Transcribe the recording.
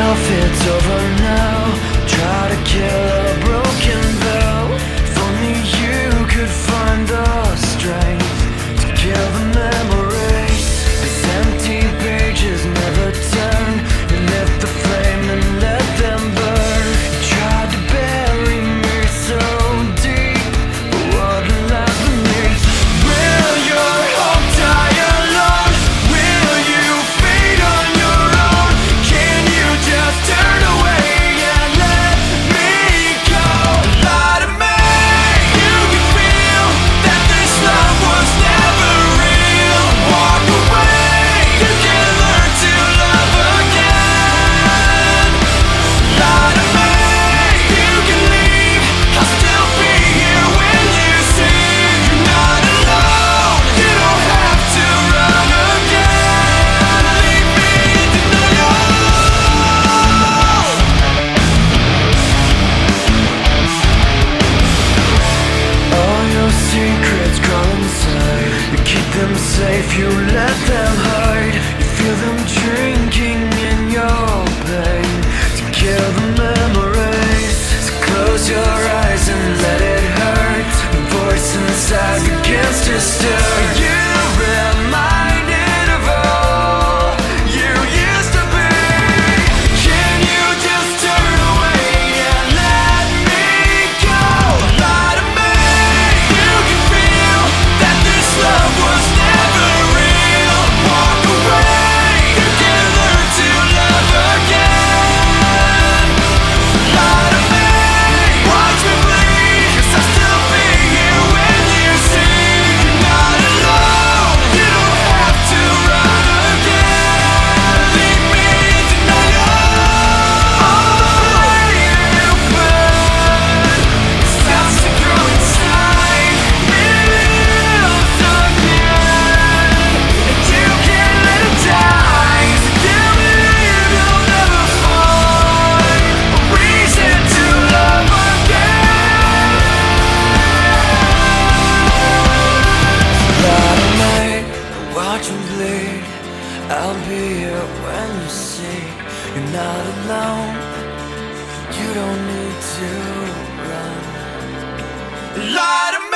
yourself, it's over now. Try to kill a broken bell. If only you could find the strength to kill the memories. These empty pages never turn. You lit the flame and let them burn. You tried to bury me so deep, but what lies beneath? Will your hope die alone? Will you fade on your own? Can you just turn away and let me go? Lie to me. You can feel that this love was never real. Walk away. You can learn to love again. Lie to me. You can leave. I'll still be here when you see you're not alone. You don't have to run again. Leave me in denial. All your secrets crawl inside. You keep them safe, you let them hide. You feel them drinking in your pain to kill the memories. So close your eyes and let it hurt. The voice inside begins to stir. You're reminded of all you used to be. Can you just turn away and let me go? Lie to me. You can feel that this love was never real. Walk away. You can learn to love again. Lie to me. Watch me bleed, 'cause I'll still be here when you see you're not alone. You don't have to run again. Leave me in denial. All the flame you burn starts to grow inside. Millions again, and you can't let it die. So you believe you'll never find a reason to love again. Lie to me, watch me bleed. I'll be here when you see you're not alone. You don't need to run. Lie to me.